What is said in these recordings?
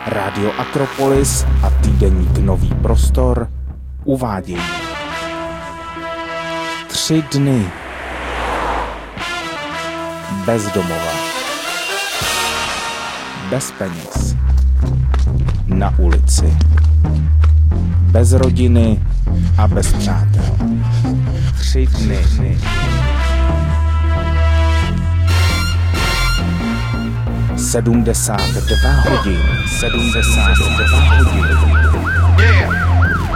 Rádio Akropolis a týdeník Nový prostor uvádějí 3 dny bez domova, bez peněz, na ulici, bez rodiny a bez přátel. 3 dny. 72 hodin. 72 hodin. Yeah.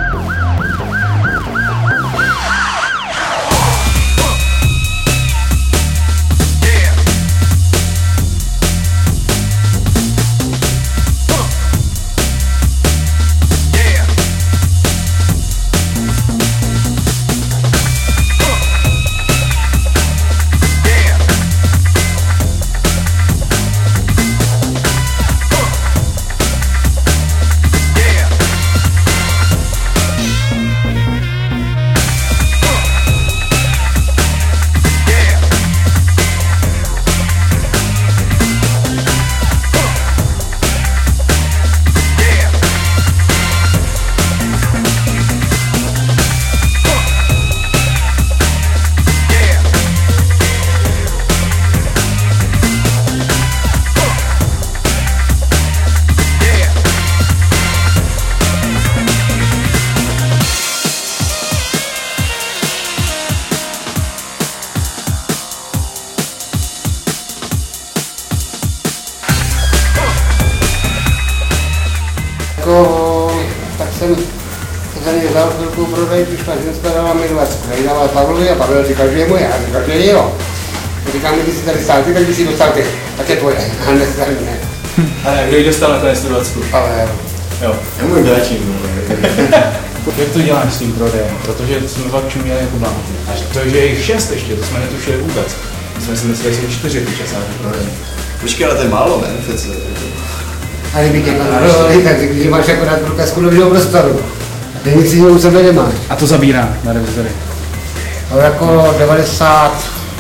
Tak jsem se za něj vzal chvilku prodej, přišla ženská, dala mi 20, dala Pavlovi a Pavel říkal, že je moje, a říkal, že je jeho. Říkám, když jsi tady stál ty, tak když jsi dostal ty, tak je tvoje, a nestal mě. A kdo ji dostal na té 120? Pavel. Jo. Já můj dáčím. Jak to děláš s tím prodejem? Protože jsme fakt čuměli jako blázni. Až to, že je jich 6 ještě, to jsme netušili vůbec. Jsme si mysleli, že jsou 4 ty časáky prodeje. Počkej, ale to je málo, ne? A kdyby tě kontrolovali, tak když máš akorát průkazku nového prostoru. Ty nic jiného u sebe nemáš. A to zabírá na revizory? No jako 95%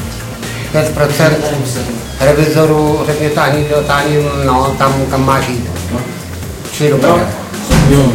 revizorů řekně táhni, no, tam kam máš jít. Čili do Prahy. Jo.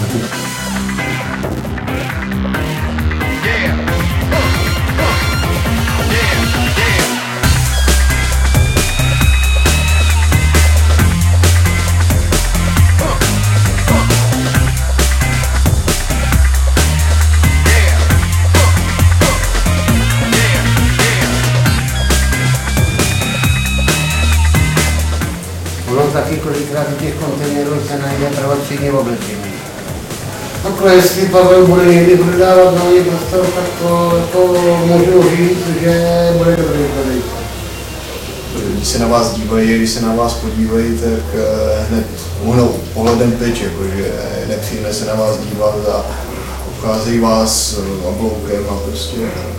Taky kolikrát u těch kontejnerů se najde prvotřídní oblečení. Takhle, jestli Pavel bude někdy prodávat nový prostor, tak to můžu říct, že bude dobrý prodejce. Když se na vás dívají, když se na vás podívají, tak hned uhnou pohledem pryč, jakože je nepříjemné se na vás dívat a obcházejí vás obloukem a prostě.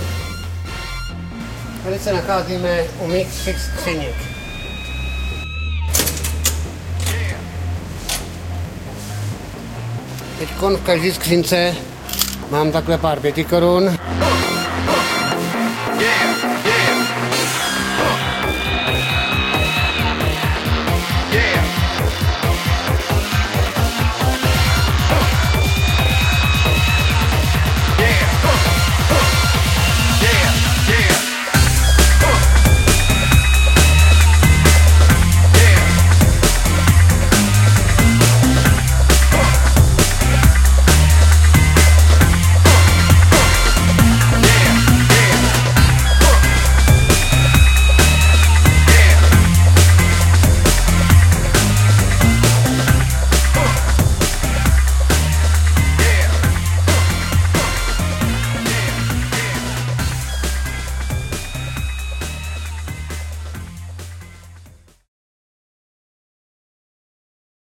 Tady se nacházíme u mých 6 skříněk. Teďkon v každé skřínce mám takhle pár 5 korun.